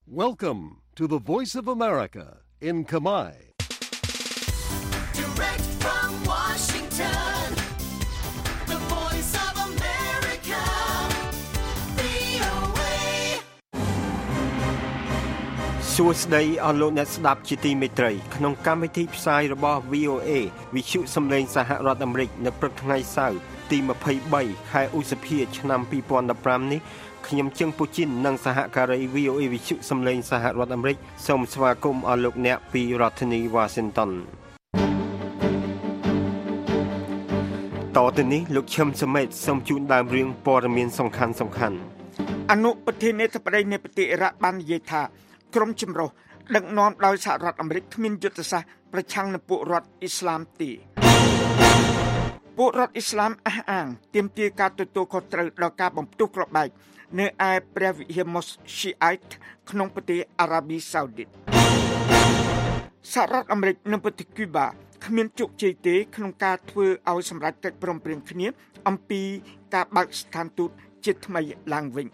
Welcome to the Voice of America in Khmer. Direct from Washington, the Voice of America, VOA. សួស្តីអស់លោកអ្នកស្ដាប់ជាទីមេត្រីក្នុងកម្មវិធីផ្សាយរបស់ VOA វិទ្យុសំឡេងសហរដ្ឋអាមេរិកនៅព្រឹកថ្ងៃសៅរ៍ទី23ខែឧសភាឆ្នាំ2015នេះខ្ញុំជឹងពូជីននិងសហការី VOA វិទ្យុសំឡេងសហរដ្ឋអាមេរិកសូមស្វាគមន៍អស់លោកអ្នកពីរដ្ឋធានី Washington តទៅនេះលោកឈឹមសមេតសូមជូនដើមរឿងព័ត៌មានសំខាន់អនុប្រធានាធិបតីនៃប្រទេសអ៊ីរ៉ាក់បាននិយាយថាក្រុមចម្រុះដឹកនាំដោយសហរដ្ឋអាមេរិកគ្មានយុទ្ធសាស្ត្រប្រឆាំងនឹងពួករដ្ឋអ៊ីស្លាមទេពួករដ្ឋអ៊ីស្លាមអះអាងទាមទារការទទួលខុសត្រូវដល់ការបំផ្ទុះគ្រាប់បែកនៅឯព្រះវិហារ Mosque Shiite ក្នុងប្រទេសអារ៉ាប៊ីសាអូឌីតសហរដ្ឋអាមេរិកនិងប្រទេសគូបាគ្មានជោគជ័យទេក្នុងការធ្វើឲ្យសម្រេចកិច្ចព្រមព្រៀងគ្នាអំពីការបើកស្ថានទូតជាថ្មីឡើងវិញ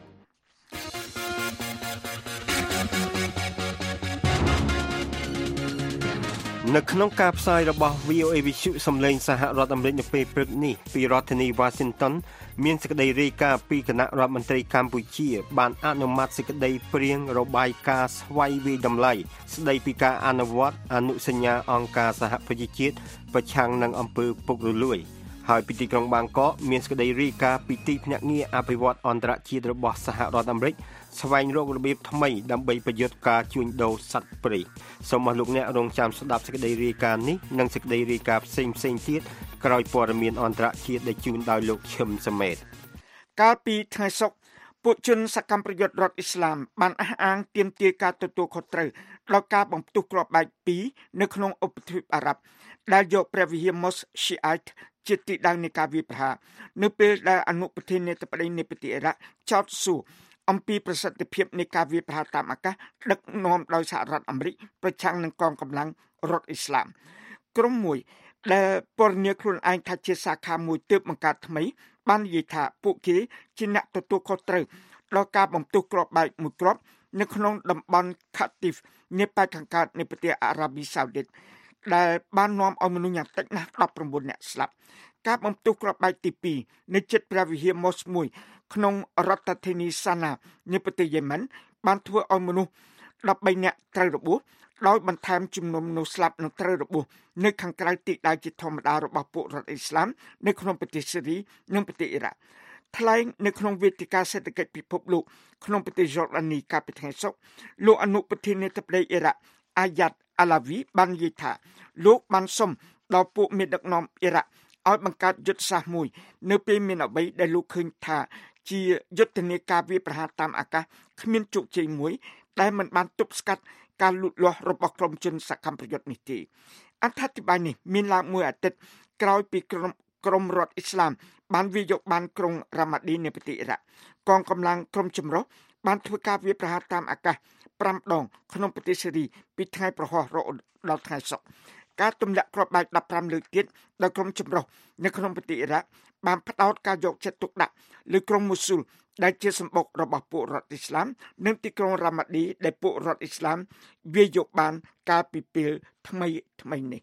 នៅក្នុងការផ្សាយរបស់ VOA វិទ្យុសំឡេងសហរដ្ឋអាមេរិកនៅពេលព្រឹកនេះពីរដ្ឋធានី Washington មានសេចក្តីរាយការណ៍ពីគណៈរដ្ឋមន្ត្រីកម្ពុជាបានអនុម័តសេចក្តីព្រាងរបាយការណ៍ស្វ័យវិតម្លៃស្តីពីការអនុវត្តអនុសញ្ញាអង្គការសហប្រជាជាតិប្រឆាំងនឹងអំពើពុករលួយហើយពីទីក្រុងបាងកកមានសេចក្តីរាយការណ៍ពីទីភ្នាក់ងារអភិវឌ្ឍអន្តរជាតិរបស់សហរដ្ឋអាមេរិកស្វែងរករបៀបថ្មីដើម្បីប្រយុទ្ធការជួញដូរសត្វព្រៃសូមអស់លោកអ្នករងចាំស្ដាប់សេចក្តីរាយការណ៍នេះនិងសេចក្តីរាយការណ៍ផ្សេងៗទៀតក្រោយព័ត៌មានអន្តរជាតិដែលជូនដោយលោកឈឹមសមេតកាលពីថ្ងៃសុក្រពួកជនសកម្មប្រយុទ្ធរដ្ឋអ៊ីស្លាមបានអះអាងទាមទារការទទួលខុសត្រូវដល់ការបំផ្ទុះគ្រាប់បែក2នៅក្នុងឧបទ្វីបអារ៉ាប់ដែលយកព្រះវិហារ Mosque Shiite ជាទីតាំងនៃការវាយប្រហារនៅពេលដែលអនុប្រធានាធិបតីនៃប្រទេសអ៊ីរ៉ាក់ចោទសួរអំពីប្រសិទ្ធភាពនៃការវាយប្រហារតាមអាកាសដឹកនាំដោយសហរដ្ឋអាមេរិកប្រឆាំងនឹងកងកម្លាំងរដ្ឋអ៊ីស្លាមក្រុមមួយដែលពណ៌នាខ្លួនឯងថាជាសាខាមួយទើបបង្កើតថ្មីបាននិយាយថាពួកគេជាអ្នកទទួលខុសត្រូវដល់ការបំផ្ទុះគ្រាប់បែកមួយគ្រាប់នៅក្នុងតំបន់ខាទីហ្វនៃប៉ែកខាងកើតនៃប្រទេសអារ៉ាប៊ីសាអូឌីតដែលបាននាំឲ្យមនុស្សយ៉ាងតិចណាស់19នាក់ស្លាប់ការបំផ្ទុះគ្រាប់បែកទី2នៅជិតព្រះវិហារ Mosque មួយក្នុងរដ្ឋធានីសាណានៃប្រទេសយេម៉ិនបានធ្វើឲ្យមនុស្ស13នាក់ត្រូវរបួសដោយបន្ថែមចំនួនមនុស្សស្លាប់និងត្រូវរបួសនៅខាងក្រៅទីដែលជាធម្មតារបស់ពួករដ្ឋអ៊ីស្លាមនៅក្នុងប្រទេសស៊េរីនិងប្រទេសអ៊ីរ៉ាក់ថ្លែងនៅក្នុងវេទិកាសេដ្ឋកិច្ចពិភពលោកក្នុងប្រទេសយ៉ូដានីកាលពីថ្ងៃសុក្រលោកអនុប្រធានាធិបតីអ៊ីរ៉ាក់អាយ៉ាត់អាឡាវីបាននិយាយថាលោកបានសុំដល់ពួកមេដឹកនាំអ៊ីរ៉ាក់ឲ្យបង្កើតយុទ្ធសាស្ត្រមួយនៅពេលមានអ្វីដែលលោកឃើញថាជាយុទ្ធនាការវាយប្រហារតាមអាកាសគ្មានជោគជ័យមួយដែលមិនបានទប់ស្កាត់ការលូតលាស់របស់ក្រុមជនសកម្មប្រយុទ្ធនេះទេអត្ថាធិប្បាយនេះមានឡើងមួយអាទិត្យក្រោយពីក្រុមរដ្ឋអ៊ីស្លាមបានវាយយកបានក្រុងរ៉ាម៉ាឌីនៃប្រទេសអ៊ីរ៉ាក់កងកម្លាំងក្រុមចម្រុះបានធ្វើការវាយប្រហារតាមអាកាស5ដងក្នុងប្រទេសស៊េរីពីថ្ងៃប្រហោះរហូតដល់ថ្ងៃសុក្រការទម្លាក់គ្រាប់បែក15លើកទៀតដោយក្រុមចម្រុះនៅក្នុងប្រទេសអ៊ីរ៉ាក់បានផ្ដោតការយកចិត្តទុកដាក់លើក្រុងមូស៊ូលដែលជាសម្បុករបស់ពួករដ្ឋអ៊ីស្លាមនិងទីក្រុងរ៉ាម៉ាឌីដែលពួករដ្ឋអ៊ីស្លាមវាយយកបានកាលពីពេលថ្មីនេះ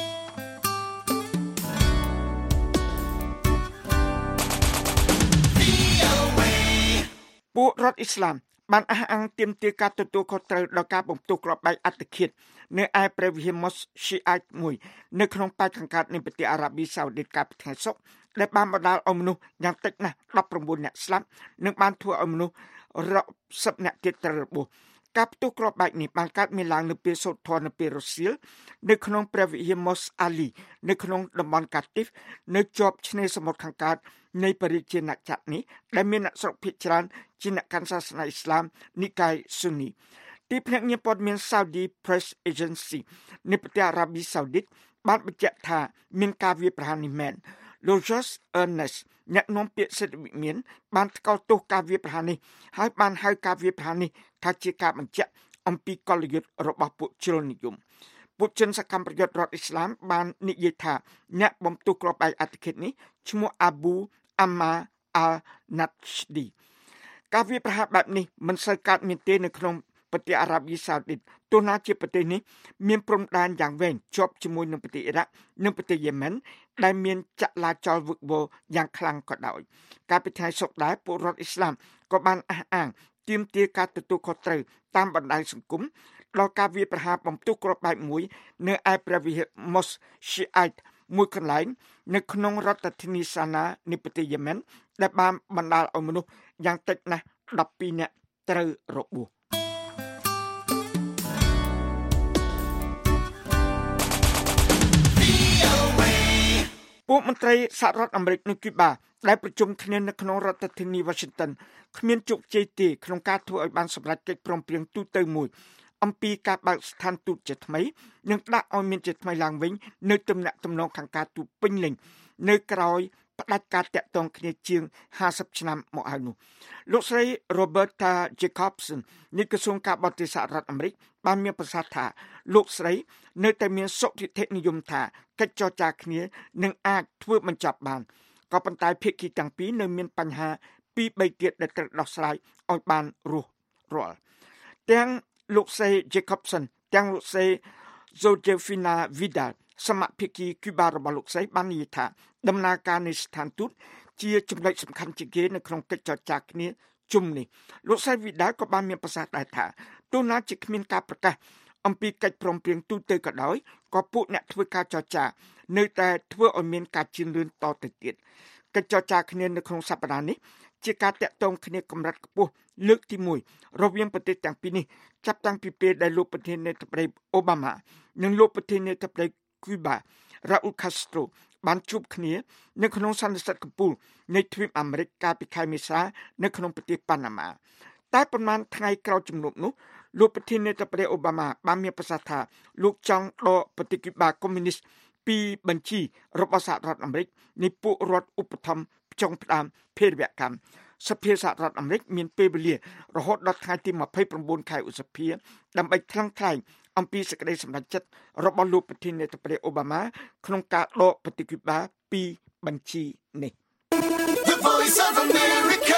ពួករដ្ឋអ៊ីស្លាមបានអះអាងទាមទារការទទួលខុសត្រូវដល់ការបំផ្ទុះគ្រាប់បែកអត្តឃាតនៅឯព្រះវិហារ Mosque Shiite មួយនៅក្នុងប៉ែកខាងកើតនៃប្រទេសអារ៉ាប៊ីសាអូឌីតកាលពីថ្ងៃសុក្រដែលបានបណ្ដាលឲ្យមនុស្សយ៉ាងតិចណាស់19នាក់ស្លាប់និងបានធ្វើឲ្យមនុស្សរាប់សិបនាក់ទៀតត្រូវរបួសការផ្ទុះគ្រាប់បែកនេះបានកើតមានឡើងនៅពេលសូត្រធម៌នៅពេលរសៀលនៅក្នុងព្រះវិហារ Mosque Ali នៅក្នុងតំបន់កាទីហ្វនៅជាប់ឆ្នេរសមុទ្រខាងកើតនៃបរិជាណាចក្រនេះដែលមានអ្នកស្រុកភាគច្រើនជាអ្នកកាន់សាសនាអ៊ីស្លាមនិកាយស៊ូនីទីភ្នាក់ងារព័ត៌មាន Saudi Press Agency នៃប្រទេសអារ៉ាប៊ីសាអូឌីតបានបញ្ជាក់ថាមានការវាយប្រហារនេះមែនលោក Josh Earnest អ្នកនាំពាក្យសិទ្ធិវិមានបានថ្កោលទោសការវាយប្រហារនេះហើយបានហៅការវាយប្រហារនេះថាជាការបញ្ជាក់អំពីកលយុទ្ធរបស់ពួកជ្រុលនិយមពួកជនសកម្មប្រយុទ្ធរដ្ឋអ៊ីស្លាមបាននិយាយថាអ្នកបំផ្ទុះគ្រាប់បែកអត្តឃាតនេះឈ្មោះ Abu Ammar al-Nashdi ការវាយប្រហារបែបនេះមិនសូវកើតមានទេនៅក្នុងប្រទេសអារ៉ាប៊ីសាអូឌីតទោះណាជាប្រទេសនេះមានព្រំដែនយ៉ាងវែងជាប់ជាមួយនឹងប្រទេសអ៊ីរ៉ាក់និងប្រទេសយេម៉ែនដែលមានចលាចលវឹកវរយ៉ាងខ្លាំងក៏ដោយកាលពីថ្ងៃសុក្រដែរពលរដ្ឋអ៊ីស្លាមក៏បានអះអាងទាមទារការទទួលខុសត្រូវតាមបណ្ដាញសង្គមដល់ការវាយប្រហារបំផ្ទុះគ្រាប់បែកមួយនៅឯព្រះវិហារ Mosque Shiite មួយកន្លែងនៅក្នុងរដ្ឋធានីសាណានៃប្រទេសយេម៉ែនដែលបានបណ្ដាលឲ្យមនុស្សយ៉ាងតិចណាស់12នាក់ត្រូវរបួសពួកមន្ត្រីសហរដ្ឋអាមេរិកនិងគូបាដែលប្រជុំគ្នានៅក្នុងរដ្ឋធានី Washington គ្មានជោគជ័យទេក្នុងការធ្វើឲ្យបានសម្រេចកិច្ចព្រមព្រៀងទូទៅមួយអំពីការបើកស្ថានទូតជាថ្មីនិងដាក់ឲ្យមានជាថ្មីឡើងវិញនៅទំនាក់ទំនងខាងការទូតពេញលេញនៅក្រោយផ្ដាច់ការតាក់ទងគ្នាជាង50ឆ្នាំមកហើយនោះលោកស្រី Roberta Jacobson នៃក្រសួងការបរទេសសហរដ្ឋអាមេរិកបានមានប្រសាសន៍ថាលោកស្រីនៅតែមានសុទិដ្ឋិនិយមថាកិច្ចចរចាគ្នានឹងអាចធ្វើបញ្ចប់បានក៏ប៉ុន្តែភាគីទាំងពីរនៅមានបញ្ហា2-3ទៀតដែលត្រូវដោះស្រាយឲ្យបានរស់រាល់ទាំងលោកស្រី Jacobson ទាំងលោកស្រី Josefina Vidal សមាភិកីគូបារបស់លោកស្រីបាននិយាយថាដំណើរការនៃស្ថានទូតជាចំណុចសំខាន់ជាងគេនៅក្នុងកិច្ចចរចាគ្នាជុំនេះលោកស្រី Vidal ក៏បានមានប្រសាសន៍ដែរថាទោះណាជាគ្មានការប្រកាសអំពីកិច្ចព្រមព្រៀងទូទៅក៏ដោយក៏ពួកអ្នកធ្វើការចរចានៅតែធ្វើឲ្យមានការជឿនលឿនតទៅទៀតកិច្ចចរចាគ្នានៅក្នុងសប្តាហ៍នេះជាការតាក់ទងគ្នាកម្រិតខ្ពស់លើកទី1រវាងប្រទេសទាំងពីរនេះចាប់តាំងពីពេលដែលលោកប្រធានាធិបតីអូបាម៉ានិងលោកប្រធានាធិបតីគូបា Raúl Castro បានជួបគ្នានៅក្នុងសន្និសីទកំពូលនៃទ្វីបអាមេរិកកាលពីខែមេសានៅក្នុងប្រទេសប៉ាណាម៉ាតែប៉ុន្មានថ្ងៃក្រោយជំនួបនោះលោកប្រធានាធិបតីអូបាម៉ាបានមានប្រសាសន៍ថាលោកចង់ដកប្រទេសគូបាកុម្មុយនីសពីបញ្ជីរបស់សហរដ្ឋអាមេរិកនៃពួករដ្ឋឧបត្ថម្ភផ្ចុងផ្ដើមភេរវកម្មសភាសហរដ្ឋអាមេរិកមានពេលវេលារហូតដល់ថ្ងៃទី29ខែឧសភាដើម្បីថ្លឹងថ្លែងអំពីសេចក្តីសម្រេចចិត្តរបស់លោកប្រធានាធិបតីអូបាម៉ាក្នុងការដកប្រទេសគូបាពីបញ្ជីនេះ The Voice of America,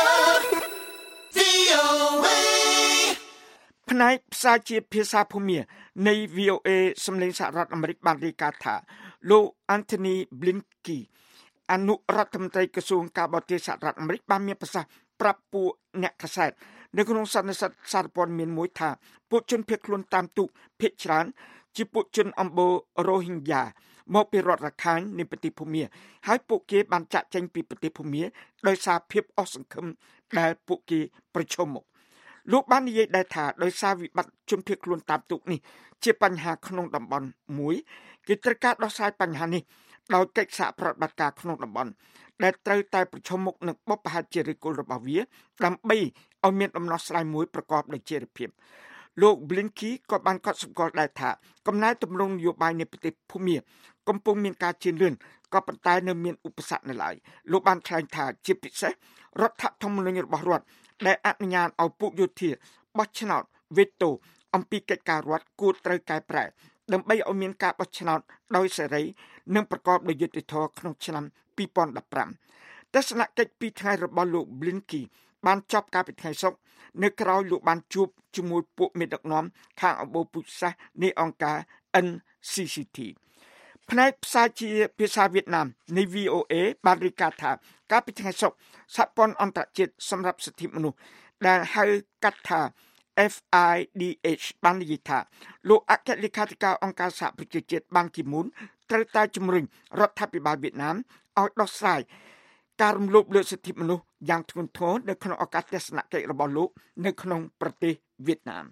VOA ផ្នែកផ្សាយជាភាសាភូមានៃ VOA សម្លេងសហរដ្ឋអាមេរិកបានរាយការណ៍ថាលោក Anthony Blinken អនុរដ្ឋមន្ត្រីក្រសួងការបរទេសសហរដ្ឋអាមេរិកបានមានប្រសាសន៍ប្រាប់ពួកអ្នកកាសែតនៅក្នុងសន្និសីទសារព័ត៌មានមួយថាពួកជនភៀសខ្លួនតាមទូកភាគច្រើនជាពួកជនអំបូរ Rohingya មកពីរដ្ឋរាខាញនៃប្រទេសភូមាហើយពួកគេបានចាក់ចេញពីប្រទេសភូមាដោយសារភាពអស់សង្ឃឹមដែលពួកគេប្រឈមមុខលោកបាននិយាយដែរថាដោយសារវិបត្តិជនភៀសខ្លួនតាមទូកនេះជាបញ្ហាក្នុងតំបន់មួយគេត្រូវការដោះស្រាយបញ្ហានេះដោយកិច្ចសហប្រតិបត្តិការក្នុងតំបន់ដែលត្រូវតែប្រឈមមុខនឹងបបផាត់ជាឫសគល់របស់វាដើម្បីឲ្យមានដំណោះស្រាយមួយប្រកបដោយចីរភាពលោក Blinken ក៏បានកត់សម្គាល់ដែរថាកំណែទម្រង់នយោបាយនៃប្រទេសភូមាកំពុងមានការជឿនលឿនក៏ប៉ុន្តែនៅមានឧបសគ្គនៅឡើយលោកបានថ្លែងថាជាពិសេសរដ្ឋធម្មនុញ្ញរបស់រដ្ឋដែលអនុញ្ញាតឲ្យពួកយោធាបោះឆ្នោតវេតូអំពីកិច្ចការរដ្ឋគួរត្រូវកែប្រែដើម្បីឲ្យមានការបោះឆ្នោតដោយសេរីនិងប្រកបដោយយុត្តិធម៌ក្នុងឆ្នាំ2015ទស្សនកិច្ច2ថ្ងៃរបស់លោក Blinken បានចប់កាលពីថ្ងៃសុក្រនៅក្រៅលោកបានជួបជាមួយពួកមេដឹកនាំខាងអំបូរពូជសាសន៍នៃអង្គការ NCCT ផ្នែកផ្សាយជាភាសាវៀតណាមនៃ VOA បានរាយការណ៍ថាកាលពីថ្ងៃសុក្រសហព័ន្ធអន្តរជាតិសម្រាប់សិទ្ធិមនុស្សដែលហៅកាត់ថា FIDH បាននិយាយថាលោកអគ្គលេខាធិការអង្គការសហប្រជាជាតិបានគីមូនត្រូវតែជំរុញរដ្ឋាភិបាលវៀតណាមឲ្យដោះស្រាយការរំលោភលើសិទ្ធិមនុស្សយ៉ាងធ្ងន់ធ្ងរនៅក្នុងឱកាសទស្សនកិច្ចរបស់លោកនៅក្នុងប្រទេសវៀតណាម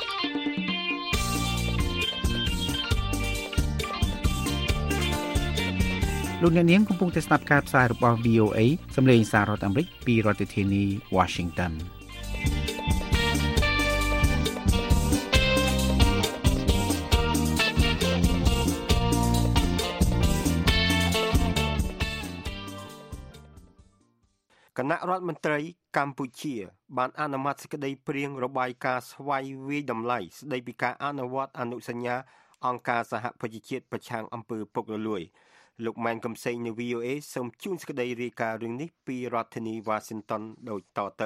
លោកអ្នកនាងកំពុងតែស្ដាប់ការផ្សាយរបស់ VOA សម្លេងសាររដ្ឋអាមេរិកពីរដ្ឋធានី Washington គណៈរដ្ឋមន្ត្រីកម្ពុជាបានអនុម័តសេចក្តីព្រាងរបាយការណ៍ស្វ័យវាយតម្លៃស្តីពីការអនុវត្តអនុសញ្ញាអង្គការសហប្រជាជាតិប្រឆាំងអំពើពុករលួយលោកម៉ែនកំសែងនៅ VOA សូមជូនសេចក្តីរាយការណ៍រឿងនេះពីរដ្ឋធានី Washington ដូចតទៅ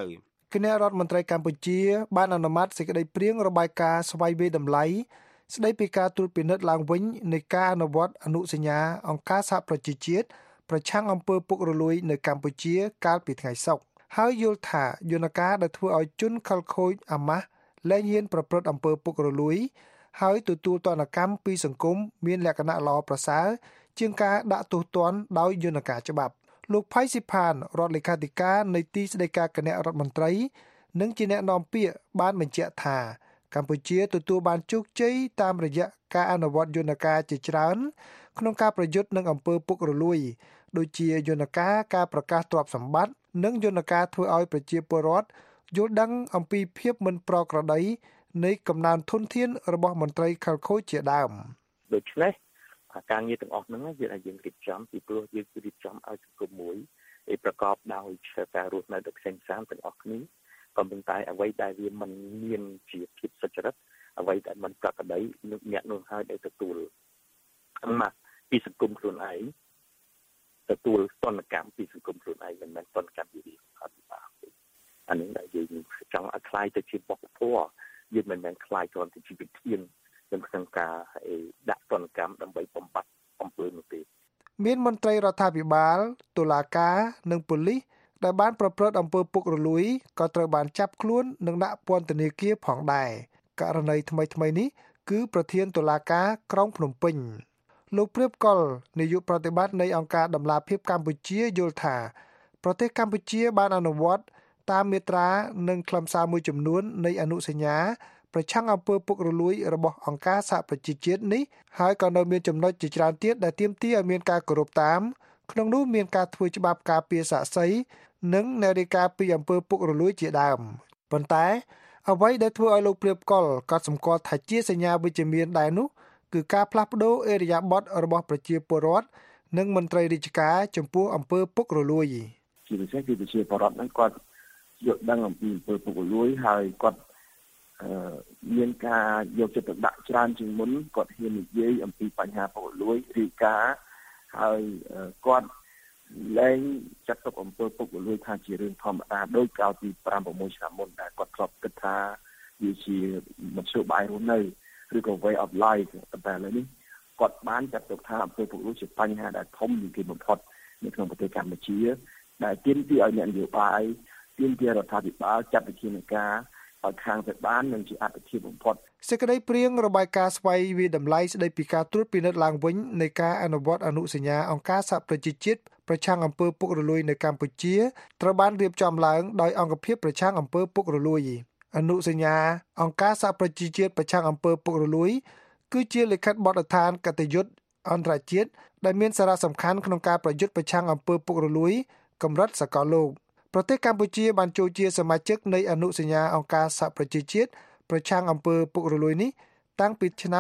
គណៈរដ្ឋមន្ត្រីកម្ពុជាបានអនុម័តសេចក្តីព្រាងរបាយការណ៍ស្វ័យវេតម្លៃស្តីពីការត្រួតពិនិត្យឡើងវិញនៃការអនុវត្តអនុសញ្ញាអង្គការសហប្រជាជាតិប្រឆាំងអំពើពុករលួយនៅកម្ពុជាកាលពីថ្ងៃសុក្រហើយយល់ថាយន្តការដែលធ្វើឲ្យជនខិលខូចអាម៉ាស់លែងហ៊ានប្រព្រឹត្តអំពើពុករលួយហើយទទួលទណ្ឌកម្មពីសង្គមមានលក្ខណៈល្អប្រសើរជាងការដាក់ទោសទណ្ឌដោយយន្តការច្បាប់លោកផៃស៊ីផានរដ្ឋលេខាធិការនៃទីស្តីការគណៈរដ្ឋមន្ត្រីនិងជាអ្នកនាំពាក្យបានបញ្ជាក់ថាកម្ពុជាទទួលបានជោគជ័យតាមរយៈការអនុវត្តយន្តការជាច្រើនក្នុងការប្រយុទ្ធនឹងអំពើពុករលួយដូចជាយន្តការប្រកាសទ្រព្យសម្បត្តិនិងយន្តការធ្វើឲ្យប្រជាពលរដ្ឋយល់ដឹងអំពីភាពមិនប្រក្រតីនៃកំណើនធនធានរបស់មន្ត្រីខិលខូចជាដើមដូច្នេះការងារទាំងអស់ហ្នឹងយើងរៀបចំពីព្រោះយើងរៀបចំឲ្យសង្គមមួយប្រកបដោយការរស់នៅដោយក្សេងសាមទាំងអស់គ្នាក៏ប៉ុន្តែអ្វីដែលវាមិនមានជាភាពសុចរិតអ្វីដែលមិនប្រក្រតីអ្នកនោះហើយដែលទទួលមកពីសង្គមខ្លួនឯងទទួលទណ្ឌកម្មពីសង្គមខ្លួនឯងមិនមែនទណ្ឌកម្មពីរដ្ឋាភិបាលទេអានេះដែលយើងចង់ឲ្យคล้ายទៅជាបុព្វធម៌យើងមិនមែនคล้ายគ្រាន់តែជាវិធានក្នុងការដាក់ទណ្ឌកម្មដើម្បីបំបត្តិអំពើនោះទេមានមន្ត្រីរដ្ឋាភិបាលតុលាការនិងប៉ូលីសដែលបានប្រព្រឹត្តអំពើពុករលួយក៏ត្រូវបានចាប់ខ្លួននិងដាក់ពន្ធនាគារផងដែរករណីថ្មីៗនេះគឺប្រធានតុលាការក្រុងភ្នំពេញលោកព្រាបកុលនាយកប្រតិបត្តិនៃអង្គការដំឡាភិបកម្ពុជាយល់ថាប្រទេសកម្ពុជាបានអនុវត្តតាមមាត្រានិងខ្លឹមសារមួយចំនួននៃអនុសញ្ញាប្រឆាំងអំពើពុករលួយរបស់អង្គការសហប្រជាជាតិនេះហើយក៏នៅមានចំណុចជាច្រើនទៀតដែលទាមទារឲ្យមានការគោរពតាមក្នុងនោះមានការធ្វើច្បាប់ការពារសាក្សីនិងអ្នករាយការណ៍ពីអំពើពុករលួយជាដើមប៉ុន្តែអ្វីដែលធ្វើឲ្យលោកព្រាបកុលកត់សម្គាល់ថាជាសញ្ញាវិជ្ជមានដែរនោះគឺការផ្លាស់ប្ដូរឥរិយាបថរបស់ប្រជាពលរដ្ឋនិងមន្ត្រីរាជការចំពោះអំពើពុករលួយជាពិសេសគឺប្រជាពលរដ្ឋហ្នឹងគាត់យល់ដឹងអំពីអំពើពុករលួយហើយគាត់មានការយកចិត្តទុកដាក់ច្រើនជាងមុនគាត់ហ៊ាននិយាយអំពីបញ្ហាពុករលួយរាយការណ៍ហើយគាត់លែងចាត់ទុកអំពើពុករលួយថាជារឿងធម្មតាដោយកាលពី 5-6 ឆ្នាំមុនដែលគាត់ធ្លាប់គិតថាវាជាមធ្យោបាយរស់នៅឬក៏ way of life តែឥឡូវនេះគាត់បានចាត់ទុកថាអំពើពុករលួយជាបញ្ហាដែលធំជាងគេបំផុតនៅក្នុងប្រទេសកម្ពុជាដែលទាមទារឲ្យអ្នកនយោបាយទាមទាររដ្ឋាភិបាលចាត់វិធានការឲ្យខាងទៅបាននឹងជាអត្ថប្រយោជន៍បំផុតសេចក្តីព្រាងរបាយការណ៍ស្វ័យវិតម្លៃស្តីពីការត្រួតពិនិត្យឡើងវិញនៃការអនុវត្តអនុសញ្ញាអង្គការសហប្រជាជាតិប្រឆាំងអំពើពុករលួយនៅកម្ពុជាត្រូវបានរៀបចំឡើងដោយអង្គភាពប្រឆាំងអំពើពុករលួយអនុសញ្ញាអង្គការសហប្រជាជាតិប្រឆាំងអំពើពុករលួយគឺជាលិខិតបទដ្ឋានកតញ្ញុត្តអន្តរជាតិដែលមានសារៈសំខាន់ក្នុងការប្រយុទ្ធប្រឆាំងអំពើពុករលួយកម្រិតសកលលោកប្រទេសកម្ពុជាបានចូលជាសមាជិកនៃអនុសញ្ញាអង្គការសហប្រជាជាតិប្រឆាំងអំពើពុករលួយនេះតាំងពីឆ្នាំ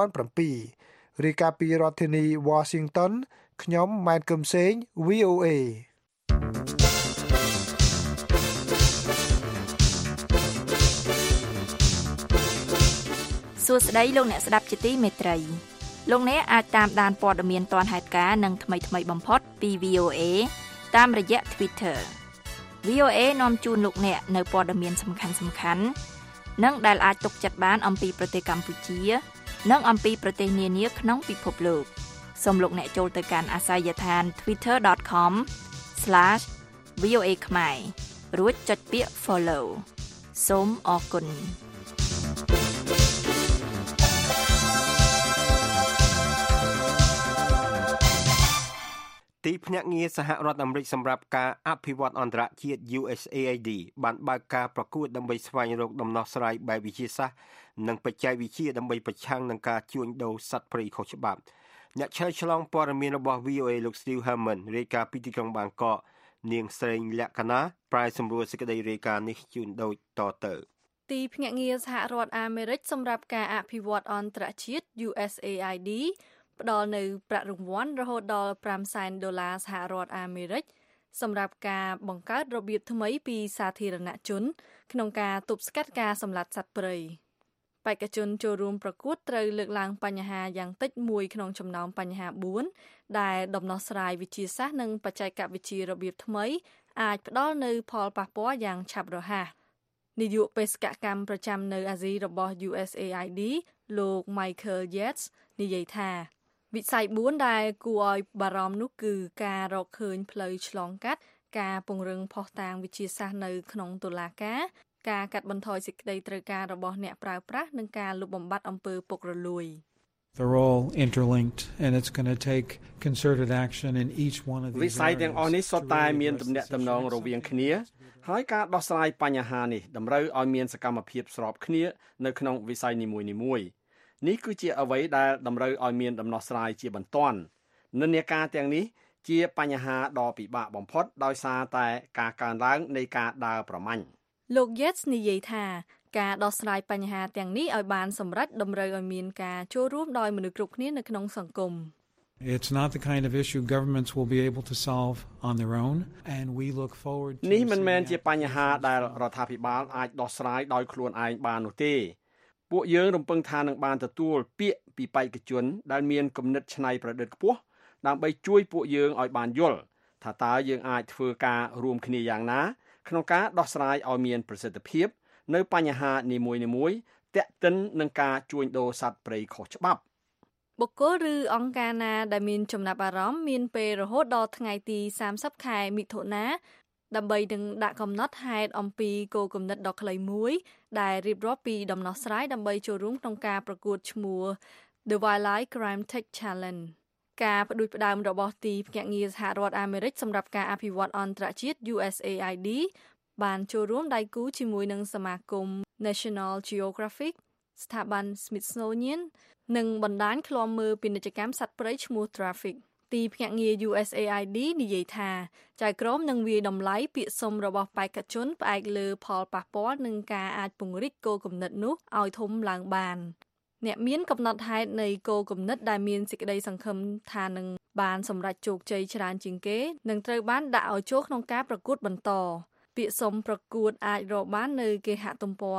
2007 រាយការណ៍ពីរដ្ឋធានី Washington ខ្ញុំម៉ែន កឹមសេង VOA សួស្តីលោកអ្នកស្ដាប់ជាទីមេត្រីលោកអ្នកអាចតាមដានព័ត៌មានទាន់ហេតុការណ៍និងថ្មីៗបំផុតពី VOA តាមរយៈ Twitter VOA នាំជូនលោកអ្នកនៅព័ត៌មានសំខាន់ៗនិងដែលអាចទុកចិត្តបានអំពីប្រទេសកម្ពុជានិងអំពីប្រទេសនានាក្នុងពិភពលោកសូមលោកអ្នកចូលទៅកាន់អាសយដ្ឋាន twitter.com/VOA ខ្មែររួចចុចពាក្យ Follow សូមអរគុណទីភ្នាក់ងារសហរដ្ឋអាមេរិកសម្រាប់ការអភិវឌ្ឍអន្តរជាតិ USAID បានបើកការប្រកួតដើម្បីស្វែងរកដំណោះស្រាយបែបវិទ្យាសាស្ត្រនិងបច្ចេកវិទ្យាដើម្បីប្រឆាំងនឹងការជួញដូរសត្វព្រៃខុសច្បាប់អ្នកឆ្លងព័ត៌មានរបស់ VOA លោក Steve Herman រាយការណ៍ពីទីក្រុងបាងកកនាងស្រីលក្ខណាប្រាយសម្រួលសេចក្តីរាយការណ៍នេះជូនដូចតទៅទីភ្នាក់ងារសហរដ្ឋអាមេរិកសម្រាប់ការអភិវឌ្ឍអន្តរជាតិ USAIDផ្ដល់នៅប្រាក់រង្វាន់រហូតដល់$500,000សហរដ្ឋអាមេរិកសម្រាប់ការបង្កើតរបៀបថ្មីពីសាធារណជនក្នុងការទប់ស្កាត់ការសម្លាប់សត្វព្រៃបេក្ខជនចូលរួមប្រកួតត្រូវលើកឡើងបញ្ហាយ៉ាងតិចមួយក្នុងចំណោមបញ្ហា4ដែលដំណោះស្រាយវិទ្យាសាស្ត្រនិងបច្ចេកវិទ្យារបៀបថ្មីអាចផ្ដល់នូវផលប៉ះពាល់យ៉ាងឆាប់រហ័សនាយកបេសកកម្មប្រចាំនៅអាស៊ីរបស់ USAID លោក Michael Yates និយាយថាវិស័យ4ដែលគួរឲ្យបារម្ភនោះគឺការរកឃើញផ្លូវឆ្លងកាត់ការពង្រឹងភស្តុតាងវិទ្យាសាស្ត្រនៅក្នុងតុលាការការកាត់បន្ថយសេចក្តីត្រូវការរបស់អ្នកប្រើប្រាស់និងការលុបបំបាត់អំពើពុករលួយ They're all interlinked and it's going to take concerted action in each one of these វិស័យទាំងអស់នេះសុទ្ធតែមានទំនាក់ទំនងរវាងគ្នាហើយការដោះស្រាយបញ្ហានេះតម្រូវឲ្យមានសកម្មភាពស្របគ្នានៅក្នុងវិស័យនីមួយៗនេះគឺជាអ្វីដែលតម្រូវឲ្យមានដំណោះស្រាយជាបន្ទាន់និន្នាការទាំងនេះជាបញ្ហាដ៏ពិបាកបំផុតដោយសារតែការកើនឡើងនៃការដើរប្រមាញ់លោក Yates និយាយថាការដោះស្រាយបញ្ហាទាំងនេះឲ្យបានសម្រេចតម្រូវឲ្យមានការចូលរួមដោយមនុស្សគ្រប់គ្នានៅក្នុងសង្គម It's not the kind of issue governments will be able to solve on their own and we look forward to នេះមិនមែនជាបញ្ហាដែលរដ្ឋាភិបាលអាចដោះស្រាយដោយខ្លួនឯងបាននោះទេពួកយើងរំពឹងថានឹងបានទទួលពាក្យពីបេក្ខជនដែលមានគំនិតច្នៃប្រឌិតខ្ពស់ដើម្បីជួយពួកយើងឲ្យបានយល់ថាតើយើងអាចធ្វើការរួមគ្នាយ៉ាងណាក្នុងការដោះស្រាយឲ្យមានប្រសិទ្ធភាពនៅបញ្ហានីមួយៗទាក់ទិននឹងការជួញដូរសត្វព្រៃខុសច្បាប់បុគ្គលឬអង្គការណាដែលមានចំណាប់អារម្មណ៍មានពេលរហូតដល់ថ្ងៃទី30ខែមិថុនាដើម្បីនឹងដាក់កំណត់ហេតុអំពីគោលគំនិតដ៏ខ្លីមួយដែលរៀបរាប់ពីដំណោះស្រាយដើម្បីចូលរួមក្នុងការប្រកួតឈ្មោះ The Wildlife Crime Tech Challenge ការផ្ដួចផ្ដើមរបស់ទីភ្នាក់ងារសហរដ្ឋអាមេរិកសម្រាប់ការអភិវឌ្ឍអន្តរជាតិ USAID បានចូលរួមដៃគូជាមួយនឹងសមាគម National Geographic ស្ថាប័ន Smithsonian និងបណ្ដាញឃ្លាំមើលពាណិជ្ជកម្មសត្វព្រៃឈ្មោះ Traffic ទីភ្នាក់ងារ USAID និយាយថាចៅក្រមនឹងវាយតម្លៃពាក្យសុំរបស់បេក្ខជនផ្អែកលើផលប៉ះពាល់និងការអាចពង្រីកគោលគំនិតនោះឲ្យធំឡើងបានអ្នកមានកំណត់ហេតុនៃគោលគំនិតដែលមានសេចក្តីសង្ឃឹមថានឹងបានសម្រេចជោគជ័យច្រើនជាងគេនឹងត្រូវបានដាក់ឲ្យចូលក្នុងការប្រកួតបន្តពាក្យសុំប្រកួតអាចរកបាននៅគេហទំព័រ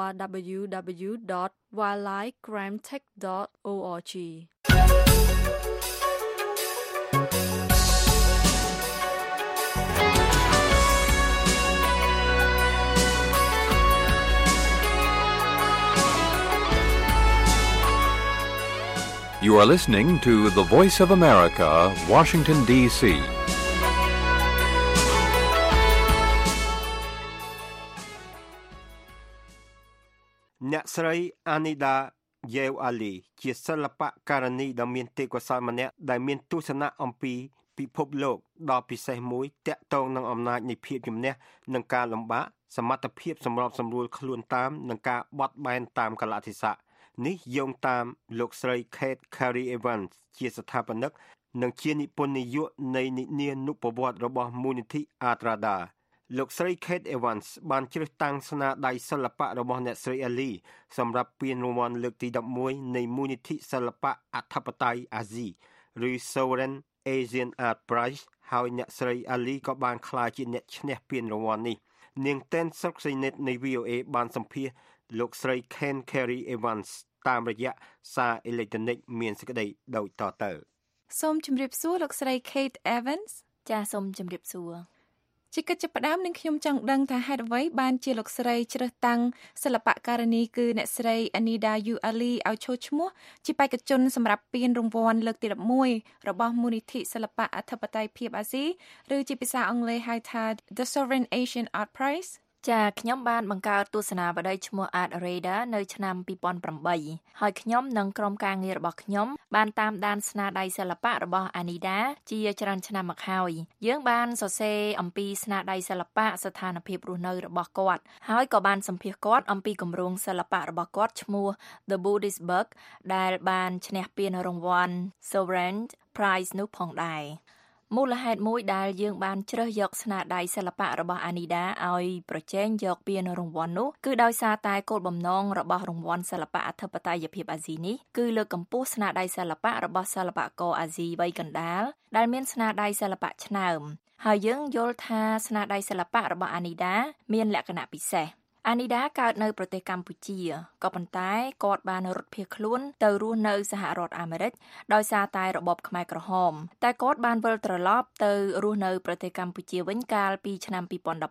www.wildlifecrimetech.org You are listening to the Voice of America, Washington, D.C. អ្នកស្រី Anida Yeo Ali ជាសិល្បករនីដ៏មានទេពកោសល្យម្នាក់ដែលមានទស្សនៈអំពីពិភពលោកដ៏ពិសេសមួយទាក់ទងនឹងអំណាចនៃភាពជំនះនិងការលំបាកសមត្ថភាពសម្របសម្រួលខ្លួនតាមនិងការបត់បែនតាមកលៈទេសៈនេះយោងតាមលោកស្រី Kate Carey Evans ជាស្ថាបនិកនិងជានិពន្ធនាយកនៃនិនានុប្រវត្តិរបស់មូលនិធិ Atrada លោកស្រី Kate Evans បានជ្រើសតាំងស្នាដៃសិល្បៈរបស់អ្នកស្រី Ali សម្រាប់ពានរង្វាន់លើកទី11នៃមូលនិធិសិល្បៈអធិបតេយ្យអាស៊ីឬ Sovereign Asian Art Prize ហើយអ្នកស្រី Ali ក៏បានក្លាយជាអ្នកឈ្នះពានរង្វាន់នេះនាងតែនសុកសីនិតនៃ VOA បានសម្ភាសន៍លោកស្រី Kate Carey Evans តាមរយៈសារអេឡិចត្រូនិកមានសេចក្តីដូចតទៅសូមជម្រាបសួរលោកស្រី Kate Evans ចាសសូមជម្រាបសួរជាកិច្ចចាប់ផ្ដើមនឹងខ្ញុំចង់ដឹងថាហេតុអ្វីបានជាលោកស្រីជ្រើសតាំងសិល្បករនីគឺអ្នកស្រី Anida Yeo Ali ឲ្យចូលឈ្មោះជាបេក្ខជនសម្រាប់ពានរង្វាន់លើកទី11របស់មូលនិធិសិល្បៈអធិបតេយ្យភាពអាស៊ីឬជាភាសាអង់គ្លេសហៅថា The Sovereign Asian Art Prize ចាខ្ញុំបានបង្កើតទស្សនាវដ្តីឈ្មោះ Atrada នៅឆ្នាំ2008ហើយខ្ញុំនិងក្រុមការងាររបស់ខ្ញុំបានតាមដានស្នាដៃសិល្បៈរបស់ Anida ជាច្រើនឆ្នាំមកហើយយើងបានសរសេរអំពីស្នាដៃសិល្បៈស្ថានភាពរស់នៅរបស់គាត់ហើយក៏បានសម្ភាសគាត់អំពីគម្រោងសិល្បៈរបស់គាត់ឈ្មោះ The Buddhist Book ដែលបានឈ្នះពានរង្វាន់ Sovereign Prize នោះផងដែរមូលហេតុមួយដែលយើងបានជ្រើសយកស្នាដៃសិល្បៈរបស់ Anida ឲ្យប្រជែងយកពានរង្វាន់នោះគឺដោយសារតែគោលបំណងរបស់រង្វាន់សិល្បៈអធិបតេយ្យភាពអាស៊ីនេះគឺលើកកម្ពស់ស្នាដៃសិល្បៈរបស់សិល្បករអាស៊ីវ័យកណ្ដាលដែលមានស្នាដៃសិល្បៈឆ្នើមហើយយើងយល់ថាស្នាដៃសិល្បៈរបស់ Anida មានលក្ខណៈពិសេសអានីដាកើតនៅប្រទេសកម្ពុជាក៏ប៉ុន្តែគាត់បានរត់ភៀសខ្លួនទៅរស់នៅសហរដ្ឋអាមេរិកដោយសារតែរបបខ្មែរក្រហមតែគាត់បានវិលត្រឡប់ទៅរស់នៅប្រទេសកម្ពុជាវិញកាលពីឆ្នាំ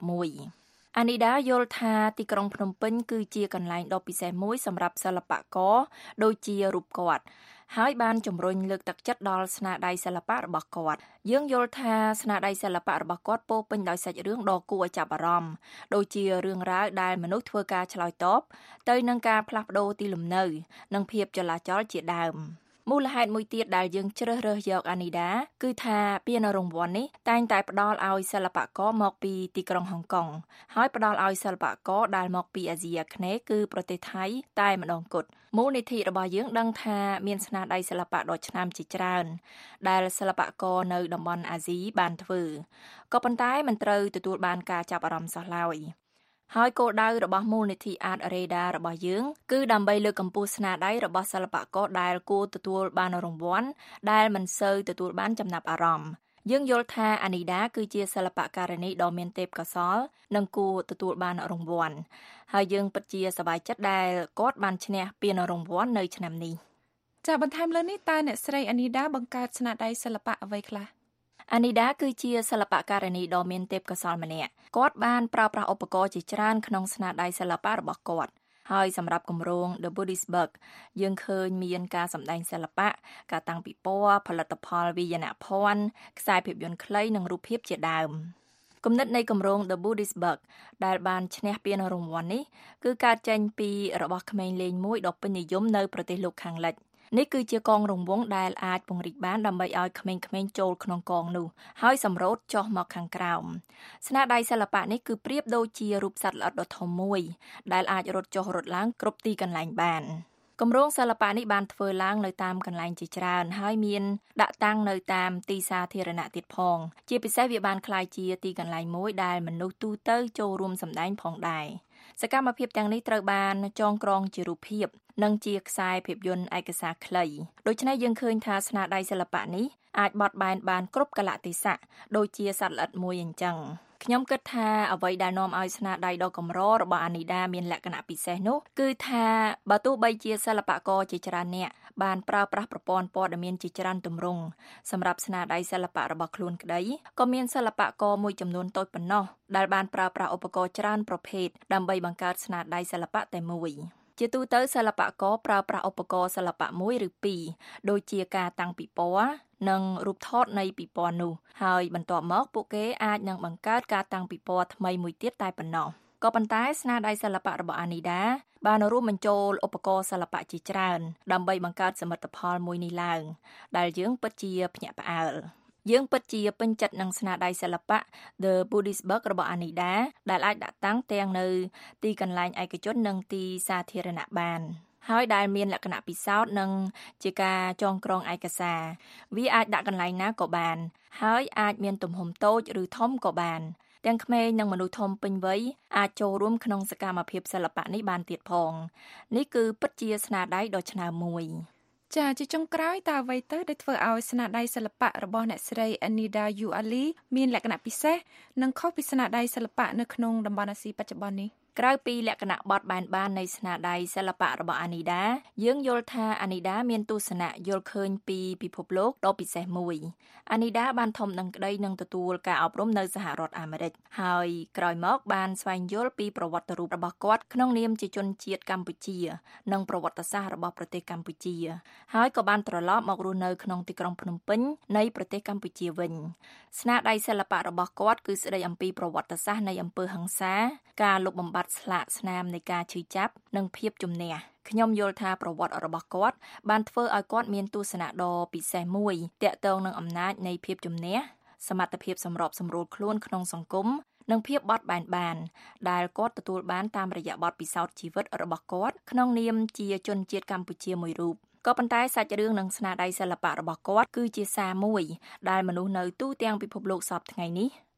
2011អានីដាយល់ថាទីក្រុងភ្នំពេញគឺជាកន្លែងដ៏ពិសេសមួយសម្រាប់សិល្បករដូចជារូបគាត់ហើយបានជំរុញលើកទឹកចិត្តដល់ស្នាដៃសិល្បៈរបស់គាត់យើងយល់ថាស្នាដៃសិល្បៈរបស់គាត់ពោរពេញដោយសាច់រឿងដ៏គួរឲ្យចាប់អារម្មណ៍ដូចជារឿងរ៉ាវដែលមនុស្សធ្វើការឆ្លើយតបទៅនឹងការផ្លាស់ប្ដូរទីលំនៅនិងភាពចលាចលជាដើមមូលហេតុមួយទៀតដែលយើងជ្រើសរើសយកអានីដាគឺថាពានរង្វាន់នេះតែងតែផ្ដល់ឲ្យសិល្បករមកពីទីក្រុងហុងកុងហើយផ្ដល់ឲ្យសិល្បករដែលមកពីអាស៊ីអាគ្នេយ៍គឺប្រទេសថៃតែម្ដងគត់មូលនិធិរបស់យើងដឹងថាមានស្នាដៃសិល្បៈដ៏ឆ្នើមជាច្រើនដែលសិល្បករនៅតំបន់អាស៊ីបានធ្វើក៏ប៉ុន្តែមិនត្រូវទទួលបានការចាប់អារម្មណ៍សោះឡើយហើយគោលដៅរបស់មូលនិធិ Art Radar របស់យើងគឺដើម្បីលើកកម្ពស់ស្នាដៃរបស់សិល្បករដែលគួរទទួលបានរង្វាន់ដែលមិនសូវទទួលបានចំណាប់អារម្មណ៍យើងយល់ថាអានីដាគឺជាសិល្បករនីដ៏មានទេពកោសល្យនិងគួរទទួលបានរង្វាន់ហើយយើងពិតជាសប្បាយចិត្តដែលគាត់បានឈ្នះពានរង្វាន់នៅឆ្នាំនេះចាបន្ថែមលើនេះតើអ្នកស្រីអានីដាបង្កើតស្នាដៃសិល្បៈអ្វីខ្លះអានីដាគឺជាសិល្បករនីដ៏មានទេពកោសល្យម្នាក់គាត់បានប្រើប្រាស់ឧបករណ៍ជាច្រើនក្នុងស្នាដៃសិល្បៈរបស់គាត់ហើយសម្រាប់គម្រោង The Buddhisburg យើងឃើញមានការសម្ដែងសិល្បៈការតាំងពិព័រណ៍ផលិតផលវាយនភ័ណ្ឌខ្សែភាពយន្តខ្លីនិងរូបភាពជាដើមគំនិតនៃគម្រោង The Buddhisburg ដែលបានឈ្នះពានរង្វាន់នេះគឺកើតចេញពីរបស់ក្មេងលេងមួយដ៏ពេញនិយមនៅប្រទេសលោកខាងលិចនេះគឺជាកងរង្វង់ដែលអាចពង្រីកបានដើម្បីឲ្យក្មេងៗចូលក្នុងកងនោះហើយសម្រូតចុះមកខាងក្រោមស្នាដៃសិល្បៈនេះគឺប្រៀបដូចជារូបសត្វល្អិតដ៏ធំមួយដែលអាចរត់ចុះរត់ឡើងគ្រប់ទីកន្លែងបានគម្រោងសិល្បៈនេះបានធ្វើឡើងនៅតាមកន្លែងជាច្រើនហើយមានដាក់តាំងនៅតាមទីសាធារណៈទៀតផងជាពិសេសវាបានក្លាយជាទីកន្លែងមួយដែលមនុស្សទូទៅចូលរួមសម្ដែងផងដែរសកម្មភាពទាំងនេះត្រូវបានចងក្រងជារូបភាពនិងជាខ្សែភាពយន្តឯកសារខ្លីដូច្នេះយើងឃើញថាស្នាដៃសិល្បៈនេះអាចបត់បែនបានគ្រប់កលៈទេសៈដូចជាសត្វល្អិតមួយអញ្ចឹងខ្ញុំគិតថាអ្វីដែលនាំឲ្យស្នាដៃដ៏កម្ររបស់អានីដាមានលក្ខណៈពិសេសនោះគឺថាបើទោះបីជាសិល្បករជាច្រើនអ្នកបានប្រើប្រាស់ប្រព័ន្ធព័ត៌មានជាច្រើនទម្រង់សម្រាប់ស្នាដៃសិល្បៈរបស់ខ្លួនក្តីក៏មានសិល្បករមួយចំនួនតូចប៉ុណ្ណោះដែលបានប្រើប្រាស់ឧបករណ៍ច្រើនប្រភេទដើម្បីបង្កើតស្នាដៃសិល្បៈតែមួយជាទូទៅសិល្បករប្រើប្រាស់ឧបករណ៍សិល្បៈមួយឬពីរដូចជាការតាំងពិព័រណ៍និងរូបថតនៃពិព័រណ៍នោះហើយបន្ទាប់មកពួកគេអាចនឹងបង្កើតការតាំងពិព័រណ៍ថ្មីមួយទៀតតែប៉ុណ្ណោះក៏ប៉ុន្តែស្នាដៃសិល្បៈរបស់អានីដាបានរួមបញ្ចូលឧបករណ៍សិល្បៈជាច្រើនដើម្បីបង្កើតសមិទ្ធផលមួយនេះឡើងដែលយើងពិតជាភ្ញាក់ផ្អើលយើងពិតជាពេញចិត្តនឹងស្នាដៃសិល្បៈ The Buddhisburg របស់អានីដាដែលអាចដាក់តាំងទាំងនៅទីកន្លែងឯកជននិងទីសាធារណៈបានហើយដែលមានលក្ខណៈពិសោធន៍និងជាការចងក្រងឯកសារវាអាចដាក់កន្លែងណាក៏បានហើយអាចមានទំហំតូចឬធំក៏បានទាំងក្មេងនិងមនុស្សធំពេញវ័យអាចចូលរួមក្នុងសកម្មភាពសិល្បៈនេះបានទៀតផងនេះគឺពិតជាស្នាដៃដ៏ឆ្នើមមួយចាជាចុងក្រោយតើអ្វីទៅដែលធ្វើឲ្យស្នាដៃសិល្បៈរបស់អ្នកស្រី Anida Yu Ali មានលក្ខណៈពិសេសនិងខុសពីស្នាដៃសិល្បៈនៅក្នុងតំបន់អាស៊ីបច្ចុប្បន្ននេះក្រៅពីលក្ខណៈបត់បែនបាននៃស្នាដៃសិល្បៈរបស់អានីដាយើងយល់ថាអានីដាមានទស្សនៈយល់ឃើញពីពិភពលោកដ៏ពិសេសមួយអានីដាបានធំដឹងក្តីនឹងទទួលការអប់រំនៅសហរដ្ឋអាមេរិកហើយក្រោយមកបានស្វែងយល់ពីប្រវត្តិរូបរបស់គាត់ក្នុងនាមជាជនជាតិកម្ពុជានិងប្រវត្តិសាស្ត្ររបស់ប្រទេសកម្ពុជាហើយក៏បានត្រឡប់មករស់នៅក្នុងទីក្រុងភ្នំពេញនៃប្រទេសកម្ពុជាវិញស្នាដៃសិល្បៈរបស់គាត់គឺស្ដីអំពីប្រវត្តិសាស្ត្រនៃអំពើហិង្សាការលុបបំបាត់ស្លាកស្នាមនៃការឈឺចាប់និងភាពជំនះខ្ញុំយល់ថាប្រវត្តិរបស់គាត់បានធ្វើឲ្យគាត់មានទស្សនៈដ៏ពិសេសមួយទាក់ទងនឹងអំណាចនៃភាពជំនះសមត្ថភាពសម្របសម្រួលខ្លួនក្នុងសង្គមនិងភាពបត់បែនបានដែលគាត់ទទួលបានតាមរយៈបទពិសោធន៍ជីវិតរបស់គាត់ក្នុងនាមជាជនជាតិកម្ពុជាមួយរូបក៏ប៉ុន្តែសាច់រឿងនិងស្នាដៃសិល្បៈរបស់គាត់គឺជាសារមួយដែលមនុស្សនៅទូទាំងពិភពលោកសពថ្ងៃនេះ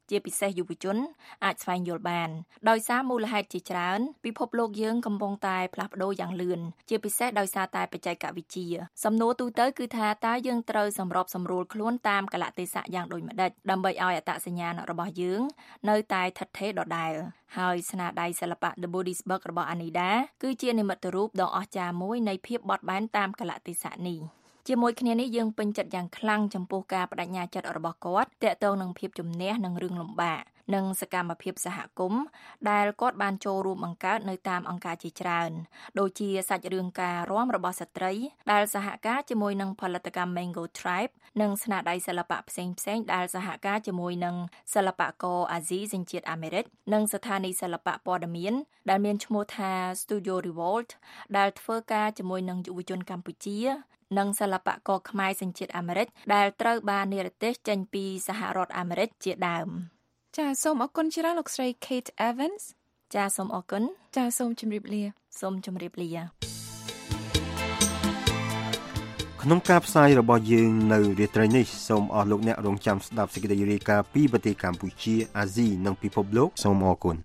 ជាពិសេសយុវជនអាចស្វែងយល់បានដោយសារមូលហេតុជាច្រើនពិភពលោកយើងកំពុងតែផ្លាស់ប្ដូរយ៉ាងលឿនជាពិសេសដោយសារតែបច្ចេកវិទ្យាសំណួរទូទៅគឺថាតើយើងត្រូវសម្របសម្រួលខ្លួនតាមកលៈទេសៈយ៉ាងដូចម្តេចដើម្បីឲ្យអត្តសញ្ញាណរបស់យើងនៅតែថិតថេរដដែលហើយស្នាដៃសិល្បៈ The Buddhist Book របស់ Anida គឺជានិមិត្តរូបដ៏អស្ចារ្យមួយនៃភាពបត់បែនតាមកលៈទេសៈនេះជាមួយគ្នានេះយើងពេញចិត្តយ៉ាងខ្លាំងចំពោះការបដិញ្ញាចិត្តរបស់គាត់ទាក់ទងនឹងភាពជំនះនិងរឿងលំបាកនិងសកម្មភាពសហគមន៍ដែលគាត់បានចូលរួមបង្កើតនៅតាមអង្គការជាច្រើនដូចជាសាច់រឿងការរាំរបស់ស្ត្រីដែលសហការជាមួយនឹងផលិតកម្ម Mango Tribe និងស្នាដៃសិល្បៈផ្សេងៗដែលសហការជាមួយនឹងសិល្បករអាស៊ីសញ្ជាតិអាមេរិកនិងស្ថានីយ៍សិល្បៈព័ត៌មានដែលមានឈ្មោះថា Studio Revolt ដែលធ្វើការជាមួយនឹងយុវជនកម្ពុជានិងសិល្បករខ្មែរសញ្ជាតិអាមេរិកដែលត្រូវបាននិរទេសចេញពីសហរដ្ឋអាមេរិកជាដើមចាសសូមអរគុណច្រើនលោកស្រី Kate Evans ចាសសូមអរគុណចាសសូមជម្រាបលាសូមជម្រាបលាក្នុងការផ្សាយរបស់យើងនៅរាត្រីនេះសូមអរលោកអ្នករងចាំស្ដាប់សេចក្តីរាយការណ៍ពីប្រទេសកម្ពុជាអាស៊ីនិងពិភពលោកសូមអរគុណ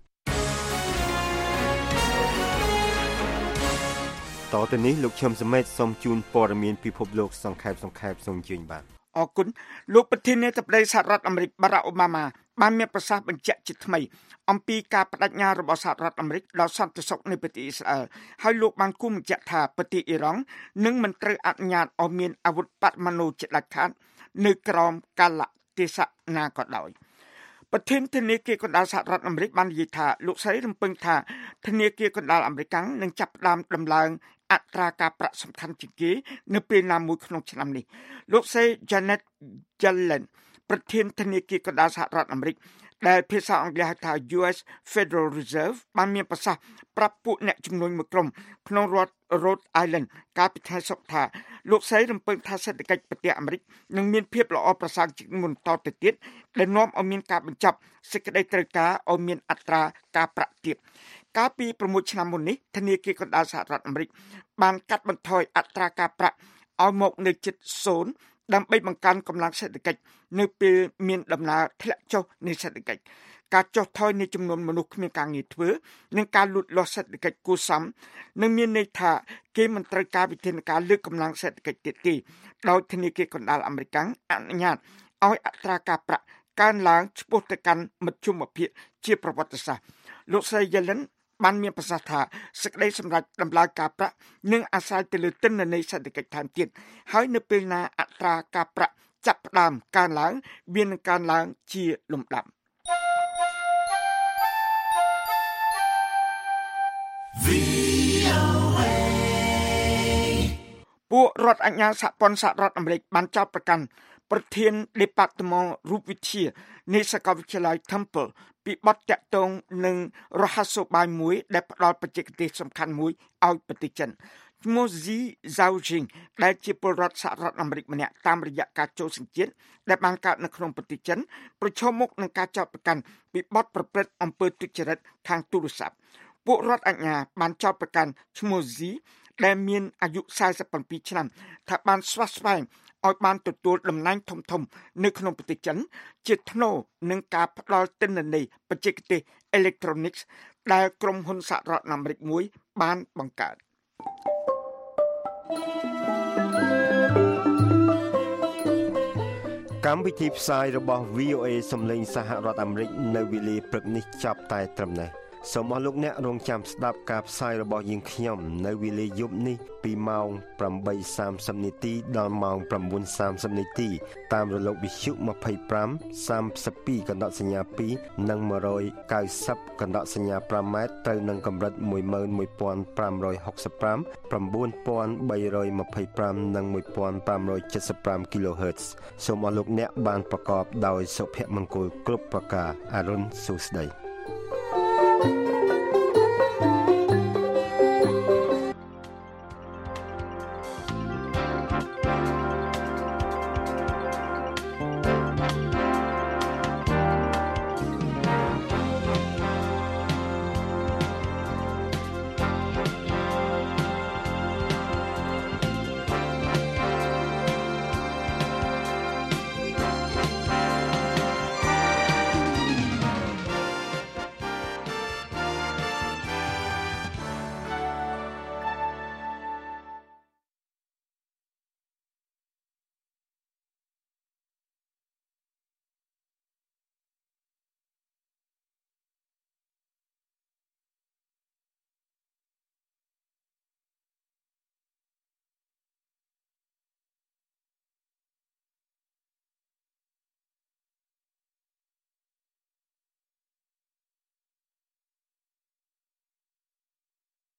តទៅនេះលោកឈឹមសមេតសូមជូនព័ត៌មានពិភពលោកសង្ខេបសូមជឿនបាទអរគុណលោកប្រធានាធិបតីសហរដ្ឋអាមេរិក Barack Obama បានមានប្រសាសន៍បញ្ជាក់ជាថ្មីអំពីការបដិញ្ញារបស់សហរដ្ឋអាមេរិកដល់សន្តិសុខនៃប្រទេសអ៊ីស្រាអែលហើយលោកបានគូសបញ្ជាក់ថាប្រទេសអ៊ីរ៉ង់នឹងមិនត្រូវអនុញ្ញាតឲ្យមានអាវុធបរមាណូជាដាច់ខាតនៅក្រោមកាលៈទេសៈណាក៏ដោយប្រធានធនាគារកណ្ដាលសហរដ្ឋអាមេរិកបាននិយាយថាលោកស្រីរំពឹងថាធនាគារកណ្ដាលអាមេរិកនឹងចាប់ផ្ដើមដំឡើងអត្រាការប្រាក់សំខាន់ជាងគេនៅពេលណាមួយក្នុងឆ្នាំនេះលោកស្រី Janet Yellen ប្រធានធនាគារកណ្ដាលសហរដ្ឋអាមេរិកដែលភាសាអង់គ្លេសហៅថា US Federal Reserve បានមានប្រសាសន៍ប្រាប់ពួកអ្នកជំនួញមួយក្រុមក្នុងរដ្ឋ Rhode Island កាលពីថ្ងៃសុក្រថាលោកស្រីរំពឹងថាសេដ្ឋកិច្ចប្រទេសអាមេរិកនឹងមានភាពល្អប្រសើរជាងមុនតទៅទៀតដែលនាំឲ្យមានការបញ្ចប់សេចក្តីត្រូវការឲ្យមានអត្រាការប្រាក់ទាបកាលពី6ឆ្នាំមុននេះធនាគារកណ្ដាលសហរដ្ឋអាមេរិកបានកាត់បន្ថយអត្រាការប្រាក់ឲ្យមកនៅជិត0ដើម្បីបង្កើនកម្លាំងសេដ្ឋកិច្ចនៅពេលមានដំណើរធ្លាក់ចុះនៃសេដ្ឋកិច្ចការចុះថយនៃចំនួនមនុស្សគ្មានការងារធ្វើនិងការលូតលាស់សេដ្ឋកិច្ចគួរសមនឹងមានន័យថាគេមិនត្រូវការវិធានការលើកកម្លាំងសេដ្ឋកិច្ចទៀតទេដោយធនាគារកណ្ដាលអាមេរិកអនុញ្ញាតឲ្យអត្រាការប្រាក់កើនឡើងឆ្ពោះទៅកាន់មធ្យមភាពជាប្រវត្តិសាស្ត្រលោកស្រី Yellen បានមានប្រសាសន៍ថាសេចក្តីសម្រេចដំឡើងការប្រាក់នឹងអាស្រ័យទៅលើទិន្នន័យសេដ្ឋកិច្ចថែមទៀតហើយនៅពេលណាអត្រាការប្រាក់ចាប់ផ្ដើមកើនឡើងវានឹងកើនឡើងជាលំដាប់ពួករដ្ឋអាជ្ញាសហព័ន្ធសហរដ្ឋអាមេរិកបានចោទប្រកាន់ប្រធាន Department រូបវិទ្យានៃសាកលវិទ្យាល័យ Temple ពីបទតាក់ទងនឹងរហស្សោបាយមួយដែលផ្ដល់បច្ចេកទេសសំខាន់មួយឲ្យប្រទេសចិនឈ្មោះ Zi Zhaojing ដែលជាពលរដ្ឋសហរដ្ឋអាមេរិកម្នាក់តាមរយៈការចូលសញ្ជាតិដែលបានកើតនៅក្នុងប្រទេសចិនប្រឈមមុខនឹងការចោទប្រកាន់ពីបទប្រព្រឹត្តអំពើទុច្ចរិតខាងទូរស័ព្ទពួករដ្ឋអាជ្ញាបានចោទប្រកាន់ឈ្មោះ Zi ដែលមានអាយុ47ឆ្នាំថាបានស្វាស្វែងឲ្យបានទទួលតំណែងធំៗនៅក្នុងប្រទេសចិនជាថ្នូរនឹងការផ្ដល់ទិន្នន័យបច្ចេកទេស Electronics ដែលក្រុមហ៊ុនសហរដ្ឋអាមេរិកមួយបានបង្កើតកម្មវិធីផ្សាយរបស់ VOA សំឡេងសហរដ្ឋអាមេរិកនៅវេលាព្រឹកនេះចាប់តែត្រឹមនេះសូមអរលោកអ្នករងចាំស្ដាប់ការផ្សាយរបស់យើងខ្ញុំនៅវេលាយប់នេះពីម៉ោង 8:30 នាទីដល់ម៉ោង 9:30 នាទីតាមរលកវិទ្យុ 25 32 កណ្ដកសញ្ញា2និង 190 កណ្ដកសញ្ញា5ម៉ែត្រទៅនឹងកម្រិត 11565 9325 និង 1575 kHz សូមអរលោកអ្នកបានប្រកបដោយសុភមង្គលគ្រប់ប្រការអរុនសុស្ដី